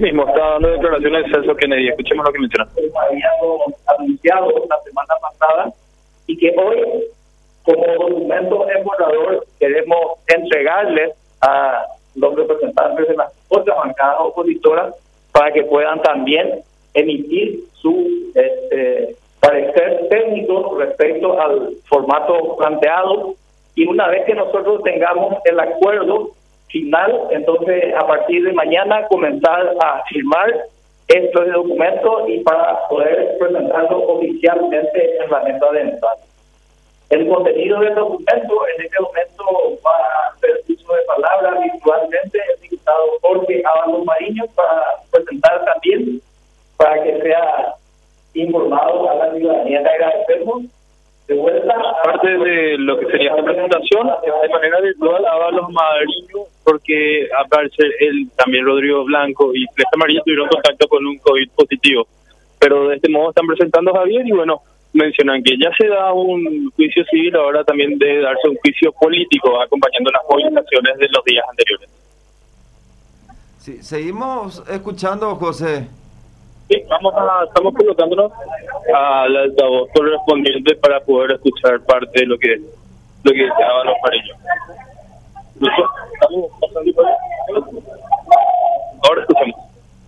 mismo, está dando declaraciones de Celso Kennedy. Escuchemos lo que menciona. Habíamos anunciado la semana pasada y que hoy, como documento en borrador, queremos entregarles a los representantes de las otras bancadas opositoras para que puedan también emitir su parecer técnico respecto al formato planteado, y una vez que nosotros tengamos el acuerdo final, entonces a partir de mañana comenzar a firmar estos documentos y para poder presentarlo oficialmente en la mesa de entrada. El contenido del documento, en este momento va a hacer uso de palabras virtualmente el diputado Jorge Ábalos Mariño para presentar también, para que sea informado a la ciudadanía. Le agradecemos de vuelta. Parte de lo que sería esta presentación, de manera virtual, Ábalos Mariño, porque a parecer él, también Rodrigo Blanco y Flecha Amarilla tuvieron contacto con un COVID positivo. Pero de este modo están presentando a Javier y bueno, mencionan que ya se da un juicio civil, ahora también debe darse un juicio político acompañando las movilizaciones de los días anteriores. Sí, seguimos escuchando, José. Sí, estamos colocándonos al altavoz correspondiente para poder escuchar parte de lo que estaban los pareños. Estamos pasando por ahí. Ahora escuchamos.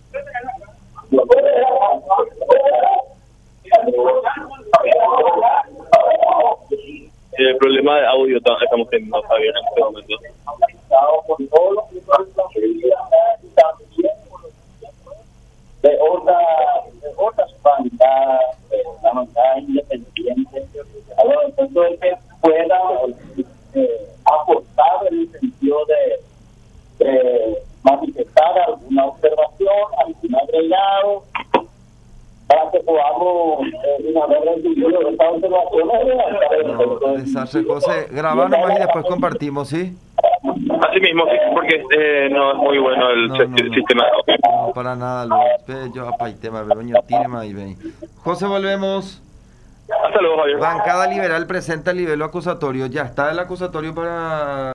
El problema de audio estamos teniendo, Javier, en este momento. De otras bancadas, la bancada independiente, entonces que pueda aportar en el sentido de manifestar alguna observación, algún agregado, para que podamos una vez recibido estas observaciones. Desastre, José, grabar nomás y después compartimos, ¿sí? Así mismo, sí, porque no es muy bueno el sistema. No, para nada, yo apaitema, bebeño, tiene más y ven. José, volvemos. Hasta luego, Javier. Bancada Liberal presenta el nivel acusatorio. Ya está el acusatorio para...